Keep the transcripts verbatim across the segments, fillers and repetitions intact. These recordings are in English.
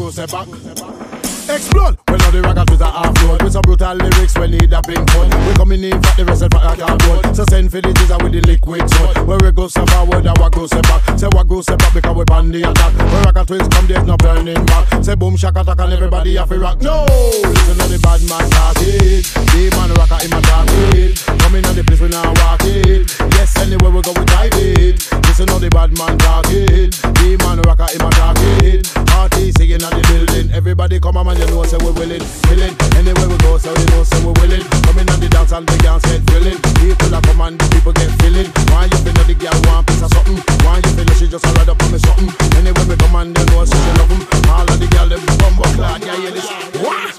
go say back. Explode! When all the rockers with a half-load, with some brutal lyrics, we need a pink one. We coming in for the rest of our cardboard. So send for the jizzer with the liquid sword. Where we go say forward and what go say back. Say what go say back because we pan the attack. When rocker twins come, there's no turning back. Say boom, shaka attack and everybody have to rock. No! Listen to the bad man talk it. The man rocker in my talk it. Coming on the place we now walk it. Yes, anywhere we go we dive it. Listen to the bad man talk it. The man rocker in my talk it. Party singing at the building. Everybody come on man, you know say we willing, willing. Anywhere we go, so you know say we willing. Coming on the dance and the girls get thrilling. People that come and the people get feeling. Why you feel that the girl want piece of something? Why you feel that she just a ride up on me something? Anywhere we come and they know say she love them. All of the girls them bumbo clad, yeah yeah this. What?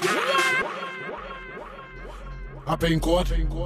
A pink coat.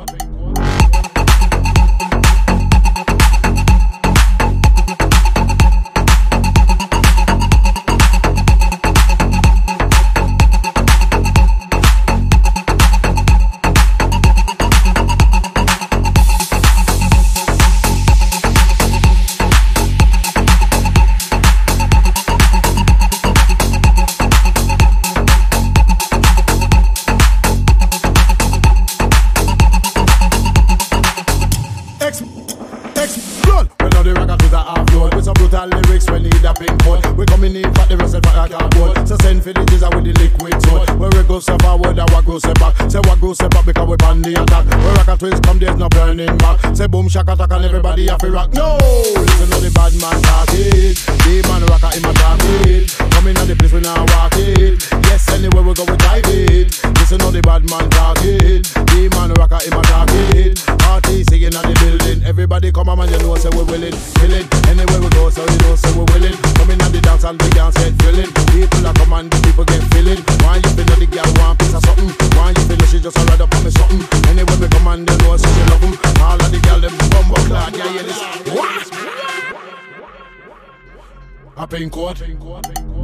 Explode! When all the rockers with a half-load, with some brutal lyrics, we need a pink code. We coming in for the rest of our cardboard. So send for the jizzer with the liquid sword. Where we go say forward and what go say back. Say what go say back because we pan the attack. Where rocker twins come, there's no turning back. Say boom, shaka attack and everybody have to rock. No! Listen to the bad man talk it. The man rocker in my talk it. Coming on the place we now walk it. Yes, anywhere we go we dive it. Listen to the bad man talk it. The man rocker in my talk it. Party singing at the building. Everybody come on man, you know say we willing, willing. Anywhere we go, so you know say we willing. Coming on the dance and the dance get thrilling. People that come and the people get feeling. Why you feel that the girl want piece of something? Why you feel that she just a ride up on me something? Anywhere we come and they know say she love them. All of the girls them bumbo clad, yeah yeah this. What? A pink coat.